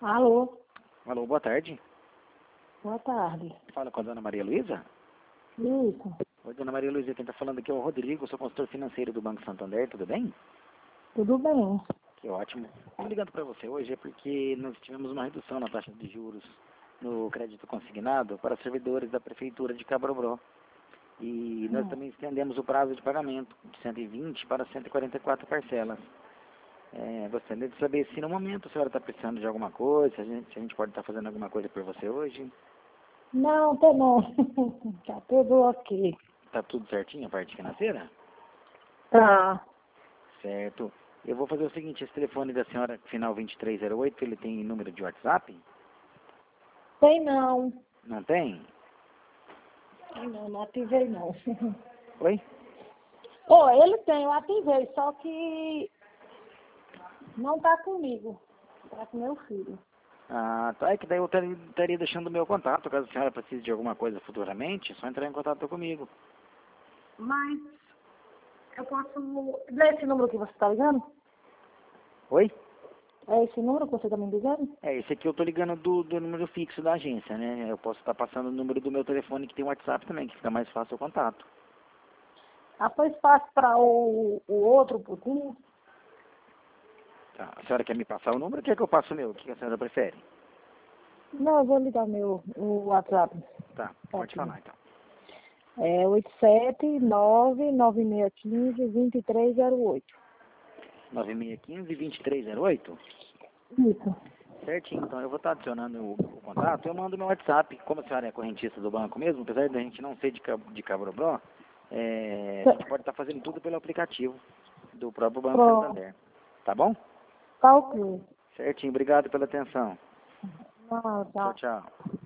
Alô, Alô, boa tarde. boa tarde. Fala com a dona Maria Luísa? Isso, Oi, dona Maria Luísa, quem está falando aqui é o Rodrigo, sou consultor financeiro do Banco Santander, tudo bem? tudo bem? Que ótimo. Estou ligando para você hoje é porque nós tivemos uma redução na taxa de juros no crédito consignado para servidores da Prefeitura de Cabrobó. E nós também estendemos o prazo de pagamento de 120 para 144 parcelas. Gostaria de saber se no momento a senhora está precisando de alguma coisa, se a gente pode estar fazendo alguma coisa por você hoje. Não, tô não. Tá tudo ok. Está tudo certinho a parte financeira? Tá. Certo. Eu vou fazer o seguinte, esse telefone da senhora, final 2308, ele tem número de WhatsApp? Tem não. Não tem? Tem não, não ativei não. Oi? Pô, ele tem, eu ativei, só que não tá comigo. Tá com meu filho. Ah, tá. É que daí eu estaria deixando o meu contato, caso a senhora precise de alguma coisa futuramente, é só entrar em contato comigo. Mas eu posso... É esse número que você tá ligando? Oi? É esse número que você tá me ligando? Esse aqui eu tô ligando do número fixo da agência, né? Eu posso estar passando o número do meu telefone que tem WhatsApp também, que fica mais fácil o contato. Ah, foi espaço para o outro pouquinho? Tá. A senhora quer me passar o número ou quer que eu passe o meu? O que a senhora prefere? Não, eu vou ligar o WhatsApp. Tá, pode falar então. É 879-9615-2308. 9615-2308? Isso. Certinho, então eu vou estar adicionando o contato, eu mando meu WhatsApp, como a senhora é correntista do banco mesmo, apesar da gente não ser de Cabrobó, a gente pode estar fazendo tudo pelo aplicativo do próprio Banco Pronto. Santander, tá bom? Tá ok. Certinho, obrigado pela atenção. Ah, Tchau, tá. tchau.